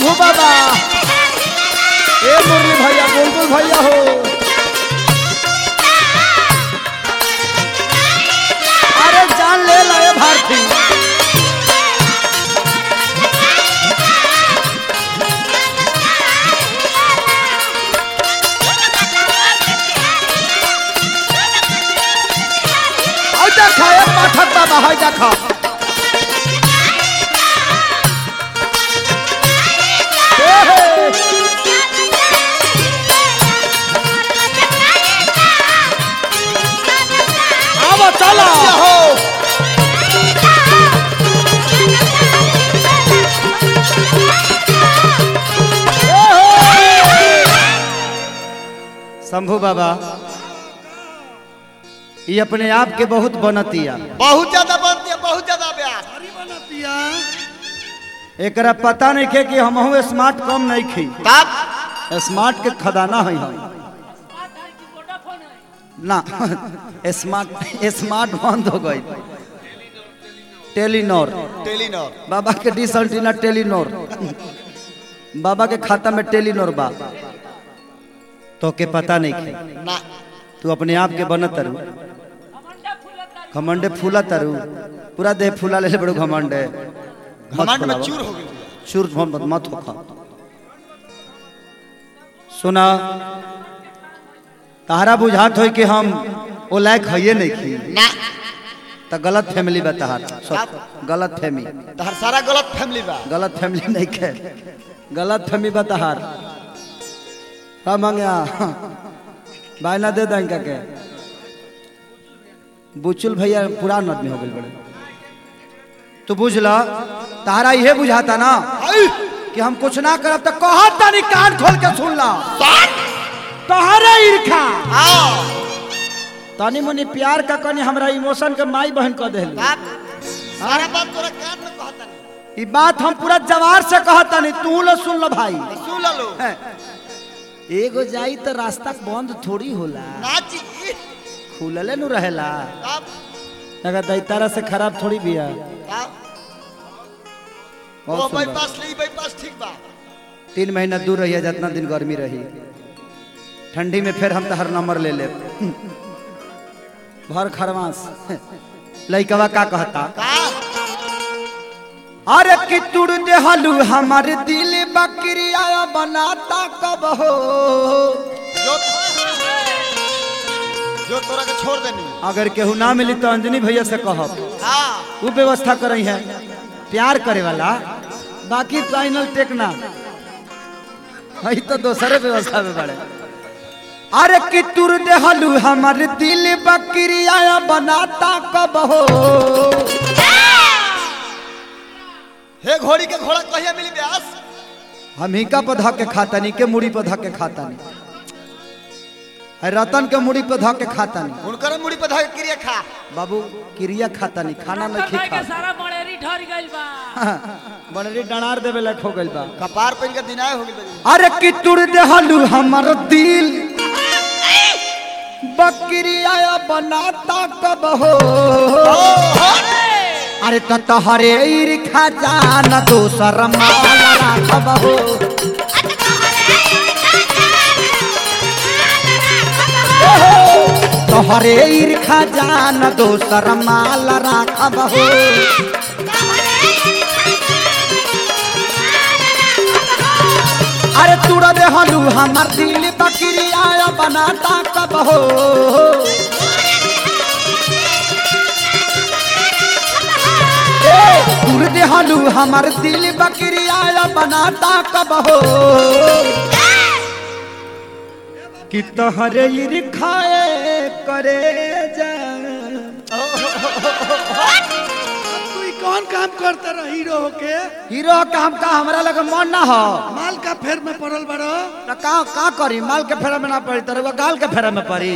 शंभू बाबा ए मुरली भैया बुलबुल भैया हो अरे जान ले लाए भारती देखा एक पाठक बाबा है देखा अब चलो हो शंभू बाबा ये अपने आप के बहुत बनतिया बहुत ज्यादा बनती है बहुत ज्यादा ब्यास बनतिया एकरा पता नहीं के कि हम स्मार्ट कम नहीं खी तब स्मार्ट के खदाना है हम ना स्मार्ट बंद हो गई टेलीनॉर टेलीनॉर बाबा के डिश एंटीना टेलीनॉर बाबा के खाता में टेलीनॉर बा तो के पता नहीं खी ना तू अपने आप के बनत रू घमंडे फूला तरु पूरा देह फूला ले बड़ो घमंडे घमंड में चूर हो गई चूर मत हो खा सुना तारा बुझात हो कि हम ओ लायक हइये नहीं खी ना तो गलत फैमिली बा तहार गलत फैमिली तहर सारा गलत फैमिली बा गलत फैमिली नहीं खे गलत फैमिली बा तहार का मांगया बायना दे दें क्या के बुचुल भैया पुरान आदमी हो गए बड़े तो बुझला तारा ये बुझाता ना कि हम कुछ ना करब तो कहता नहीं कान खोल के सुन ला तोहरे ईर्खा तनी मुनी प्यार का कनी हमरा इमोशन के माई बहन कह दे सारा बात तोरा कान में कहता नहीं ई बात हम पूरा जवार से कहता नहीं तू लो सुन लो भाई सुन लो एगो जाई तो रास्ता बंद थोड़ी होला नाची खुलले नु रहेला तब अगर दैतारा से खराब थोड़ी बिया वो बाईपास ले बाईपास ठीक बा 3 महीना दूर रही जितना दिन गर्मी रही ठंडी में फिर हम तो हर नंबर ले ले भर खरमास लइकवा का कहता अरे कि तुड़ दे हलू हमारे दिल बकरिया बनाता कब हो जो तोरा के छोड़ देनी अगर केहू ना मिली तो अंजनी भैया से कहब हां वो व्यवस्था करई है प्यार करे वाला बाकी फाइनल टेकना हई तो दूसरे व्यवस्था में बड़े अरे कि तुर दे हलू हमारे दिल बकरिया बनाता कब हो हे घोड़ी के घोड़ा कहिया मिली ब्यास हम ही का पधा के खातानी के मुड़ी पधा के खातानी है रतन के मुड़ी पधा के खातानी उनकर मुड़ी पे धके क्रिया खा बाबू क्रिया खातानी खाना नहीं खा सारा बड़ेरी ढर गइल बा बड़री डणार देवे लायक हो गइल बा कपार पे इनका दिनाय हो गइल अरे कि तुर दे हलू हमर दिल बकरिया बनाता कब हो अरे तो तोहरे ईर्खा जान दोसर माल राखब हो तोहरे ईर्खा जान दोसर माल राखब हो अरे तुड़ दे हलू हमर दिल बकरिया बनाता कब हो तुड़ दे हलू हमर दिल बकरिया बनाता कब हो कि तोहरे ईर्खाए करे जा कौन काम करता रहा हीरो होके हीरो काम का हमरा लगे मन ना हो माल का फेर में पड़ल बड़ो तो का करी माल के फेरा में ना पड़ी तो गाल के फेरा में पड़ी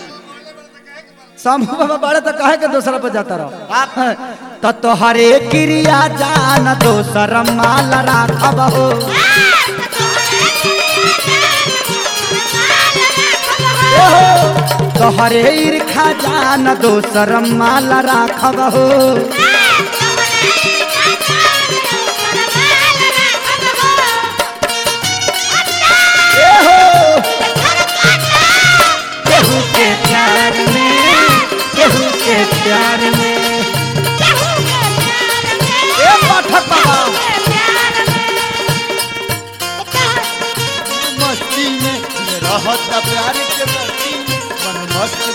शंभू बाबा बड़े तो कहे के दूसरा पे जाता रहो तो तोहरे क्रिया जान दोसर माल राखब हो तोहरे ईर्खा जान दोसर माल राखब हो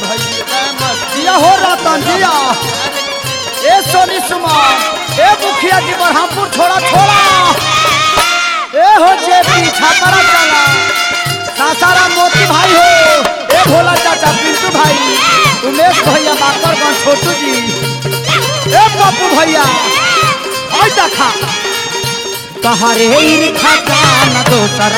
भाई मस्त जिया हो रतन जिया ए सोनी सुमा ए मुखिया जी बरहामपुर छोड़ा छोड़ा ए हो जे पीछा पड़ा चला सासाराम मोती भाई हो ए भोला चाचा पिंटू भाई उमेश भैया बाकरगंज छोटू जी ए पप्पू भैया आई देखा तहारे ईर्खा जान दोसर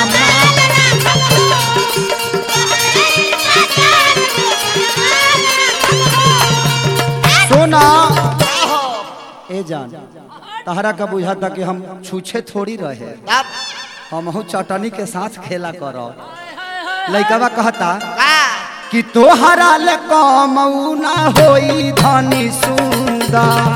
सोना ए जान तहरा का बुझा था कि हम छूछे थोड़ी रहे हम चटनी के साथ खेला करो लइकवा कहता कि तोहरा ले कमऊ ना होई धनी सुंदर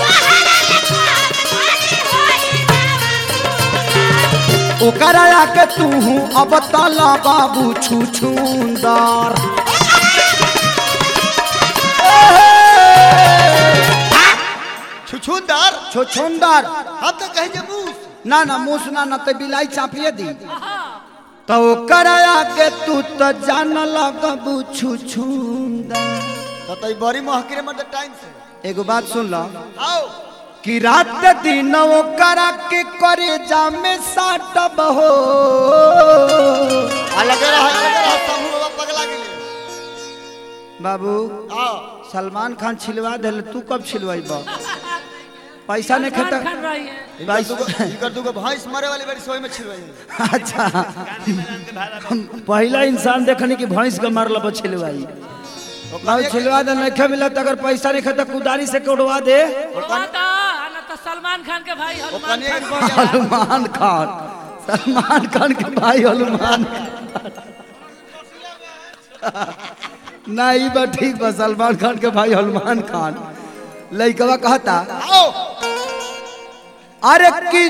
ओकरा के तू अब तला बाबू छुछुंदर छुछुंदर छुछुंदर हम तो कहे जे मूस ना मूस ना तो बिलाई चापिए दी तो ओकरा के तू तो जान लगबू छुछुंदर तो बड़ी महकरे में टाइम से एगो बात सुन लो आओ कि रात दिन ओकरा के करे जामे साटब हो अलग रहा समूह पगला गेले बाबू आओ सलमान खान छिलवा दे तू कब छिलवाई पैसा नहीं खाता इकर दुगो भैंस मरे वाली बड़ी सोई में छिलवाई अच्छा पहला इंसान देखनी कि भैंस के मारल छिलवाई छिलवा दे नहीं मिला तो अगर पैसा नहीं खाता कुदारी से कोड़वा दे तो सलमान खान के भाई सलमान खान के भाई हनुमान नहीं बा ठीक बा सलमान खान के भाई हनुमान खान लइकवा कहता अरे कि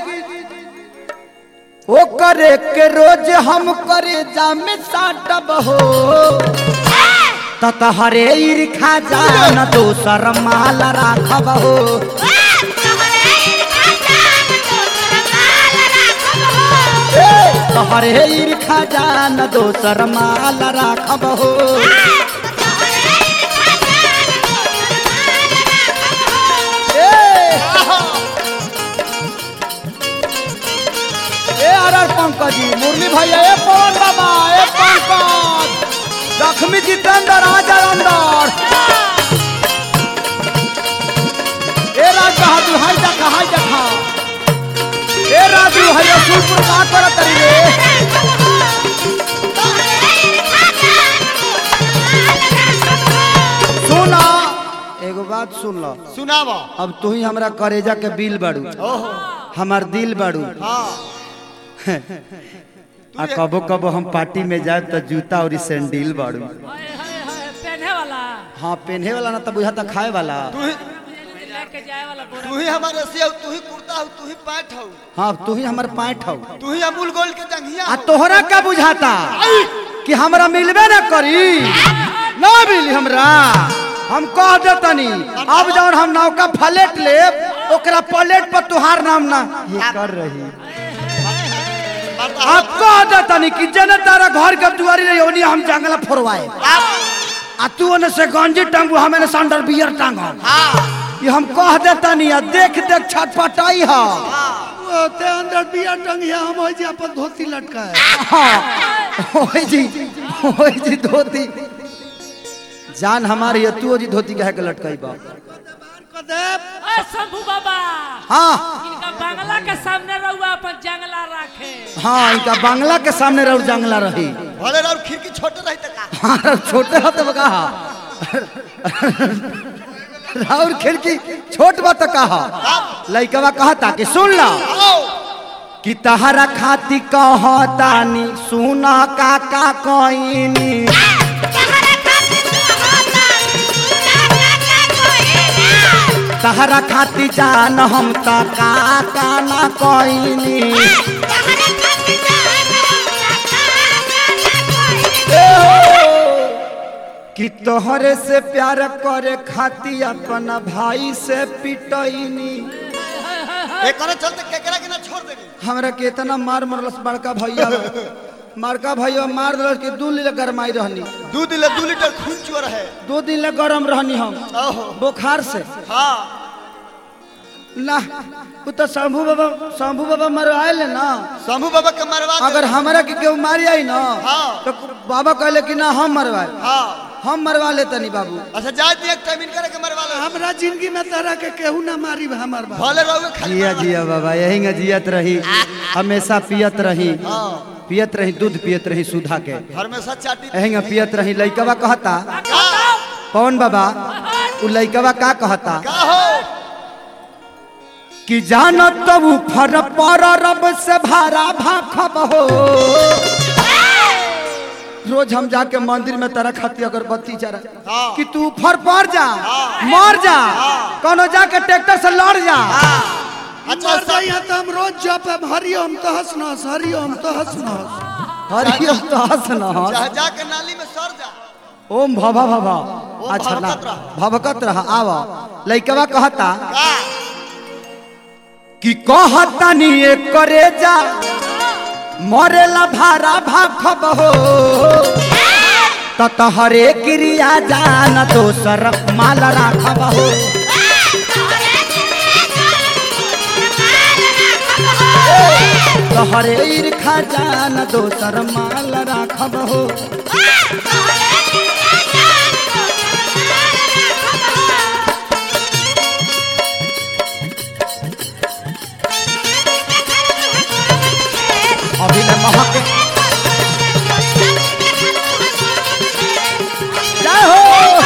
ओ करे के रोज हम करे जामे साटब हो तहरे ईर्खा जान दोसर माल राखब हो तहरे ईर्खा जान दोसर माल राखब हो पंकज जी मुरली भैया ए पवन बाबा ए पंकज लक्ष्मी जितेंद्र राजा अंदर ए राज बहादुर हाय देखा ए राजू भैया सुरपुर का कर तरी रे सुना एगो बात सुन लो सुनावा अब तू ही हमरा करेजा के बिल बाड़ू हमार दिल बाड़ू हाँ आ कबो कबो हम पार्टी में जाए तो जूता और सैंडल बाड़ू पहने वाला हाँ पहने वाला ना तो बुझाता खाए वाला लेके जाए वाला तू ही हमारे रसिया तू ही कुर्ता हो तू ही पैंट हो हाँ तू ही हमार पैंट हो तू ही अमूल गोल्ड के जंघिया आ तोहरा का बुझाता कि हमरा मिलबे ना करी ना मिली हमरा हम कह देतनी अब जौन हम नौका फ्लेट लेब ओकरा प्लेट पर तुहार नाम ना ये कर रही आप कह देतनी कि जने तारा घर के दुआरी रही ओनी हम जंगला फोरवाए आ तू ओने से गंजी टांगू हमें ने संडर बियर टांगो ये हम कह देतनी आ देख देख छटपटाई हा ते अंदर बिया टंगिया हम होई जी अपन धोती लटका है हां होई जी धोती जान हमारी तू जी धोती कहे के लटकाई बा ओए शंभू बाबा हाँ इनका बांग्ला के सामने रहुआ अपन जंगला रखे हाँ इनका बांग्ला के सामने रह जंगला रही भले और खिड़की छोटे रही तक हाँ छोटे होते कहा राउर खिड़की छोट बात कहा लइकवा कहता कि सुन ला कि तहरा खाती कहतानी सुना काका कोइनी तहरा खाती जान हम त काका ना कोइनी कि तोहरे से प्यार करे खाती अपना भाई से पिटैनी एक करे चलते केकरा के ना छोड़ देनी हमरा के इतना मार मरलस बड़का भैया मारका भैया मार दिल कि 2 लीटर गरमाई रहनी 2 लीटर खून चोर है 2 दिन ले गरम रहनी हम ओहो बुखार से हाँ ना वो तो शंभू बाबा मरवाए ना शंभू बाबा के मरवा दे। अगर हमरा के केहू मारी आई ना हाँ। तो बाबा कहले कि ना हम मरवाए हाँ हम मरवा लेते नहीं बाबू अच्छा जाए दिए टाइम इनकर के मरवा ले हमरा जिंदगी में तरह के केहू ना मारी हमार बाप भले रहोगे खाली जिया जिया बाबा यही जियत रही हमेशा पियत रही हाँ पियत रही दूध पियत रही सुधा के हमेशा चाटी यही पियत रही लइकवा कहता का पवन बाबा उ लइकवा का कहता का हो कि जानत तब फर पर रब से भारा भाखब हो रोज हम जाके मंदिर में तरह खाती अगरबत्ती चढ़ा हाँ। कि तू फर पर जा मर जा कोनो जाके ट्रैक्टर से लड़ जा अच्छा मर जाइए तो हम रोज जप हरिओम तहस नहस हरिओम तहस नहस हरिओम तो हंस न हंस चाहे जाके नाली में सर जा ओम भवा भवा अच्छा ना भवकत रहा। भवकत रहा आवा लइकवा कहता का कि कहता नी एक करे जा मरेला भारा भाखब हो तहरे क्रिया जान दोसर माल राखब हो तहरे ईर्खा जान दोसर माल राखब हो अभी न महक जय हो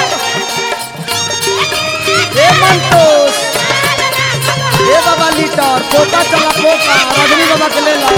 ए मंतोष ए बाबा लीटर पोका चला पोका रजनी बाबा के ले लो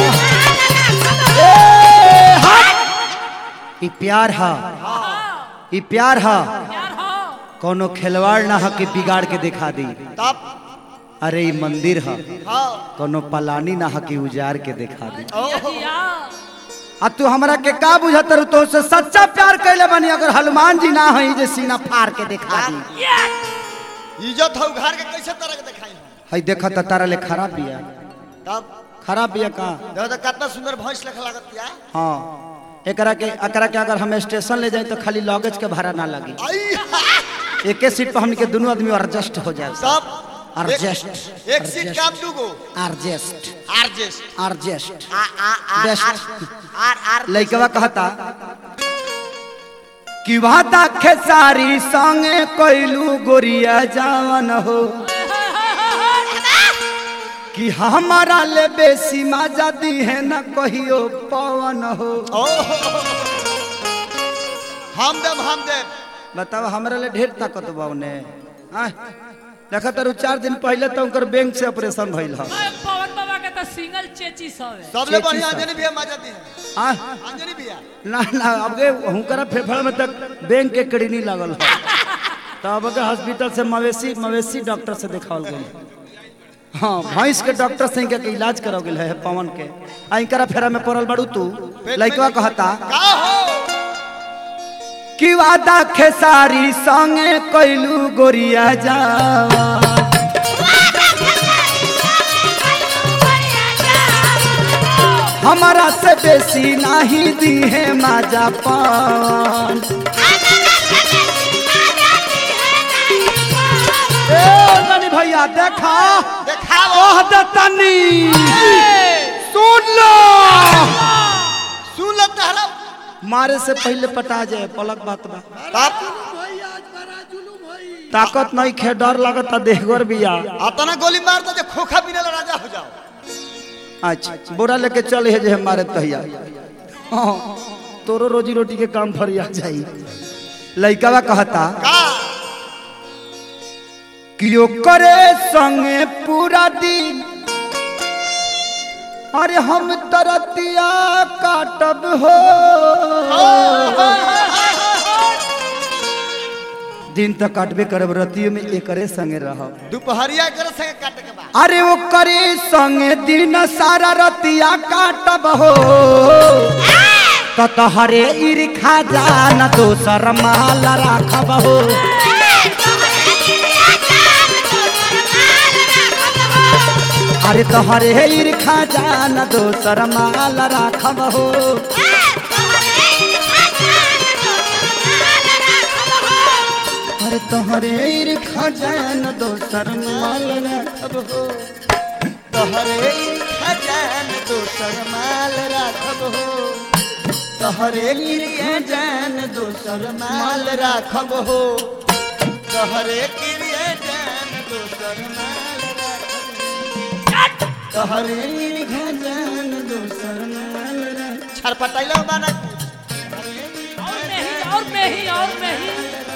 ए हट ई प्यार हा ई प्यार हा यार हो कोनो खिलवाड़ ना हा कि बिगाड़ के दिखा दी तब अरे ई मंदिर हा हाँ कोनो पलानी ना हा कि उजार के दिखा दी ओहो जिया आ तू हमरा के का बुझत रह तो से सच्चा प्यार कैले बनी अगर हनुमान जी ना हई जे सीना फाड़ के दिखा दी इज्जत हो घर के कैसे तरह के दिखाई हई देखा त तारा ले खराब बिया तब खराब बिया का देखो तो कितना सुंदर भैंस लख लागत या हां एकरा के अगर हम स्टेशन ले जाए तो खाली लगेज के भाड़ा ना लगी आई एके सीट पर हमनी के दोनों आदमी एडजस्ट हो जाए सब एडजस्ट एक सीट काम दूगो एडजस्ट आरजेस्ट एडजस्ट आ आ आ बेस्ट आर लइकवा कहता कि वादा खेसारी संगे कोइलू गोरिया जावन हो कि हमारा ले बेसी मजा दी है न कहियो पवन हो हम देव बताओ हमरा ले ढेर ताकत बाउने देखा तारू 4 दिन पहले तो उनकर बैंक से ऑपरेशन भइल ह पवन बाबा के तो सिंगल चेची सब है सबले बढ़िया अंजनी भैया मजा दी है अंजनी भैया ना अब हुनकरा फेफड़ा में तक बैंक के कड़ी नहीं लागल ह तब के हॉस्पिटल से मवेशी डॉक्टर से दिखावल गई हाँ भैंस के डॉक्टर से इनका के इलाज कराव गेल है पवन के इनकरा फेरा में पड़ल बड़ू तू लइकवा कहता का हो कि वादा खेसारी संगे कोइलू गोरिया जावा हमारा से बेसी नहीं दी है माजा पान भैया देखा देखाओ ओह दतनी सुन लो सुन लो तहरा मारे से पहले पटा जाए पलक बात बा तब भाई आज बड़ा जुलूम भाई ताकत नहीं खे डर लगता देहगर बिया अतना गोली मारता जो खोखा बिना राजा हो जाओ अच्छा बोरा लेके चल है जे हमारे तहिया हाँ तोरो रोजी रोटी के काम फरिया जाई लइकावा कहता का कियो करे संगे पूरा दिन अरे हम तरतिया काटब हो दिन तक काटबे करब रतियो में एकरे संगे रहब दोपहरिया कर संगे काटे के बाद अरे वो करे संगे दिन सारा रतिया काटब हो तहरे ईर्खा जान दोसर माल राखब हो अरे तोहरे ईर्खा जान दोसर माल राखब हो अरे तोहरे खजान दोसर माल राखब हो तोहरे खजान दोसर माल राखब हो तोहरे खजान दोसर माल राखब हो तोहरे क्रिया जान दोसर माल राखब तोहरे खजान दोसर माल राखब छरपटैलो माना और में ही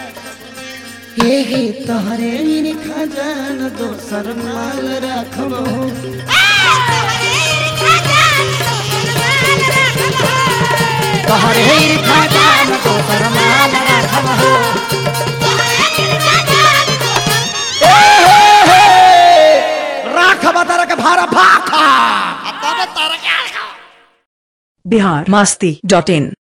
हे तोहरे खजान दोसर माल राखब हो तोहरे खजान दोसर माल राखब हो राखब तारा के भारा भाखा अब तारा के biharmasti.in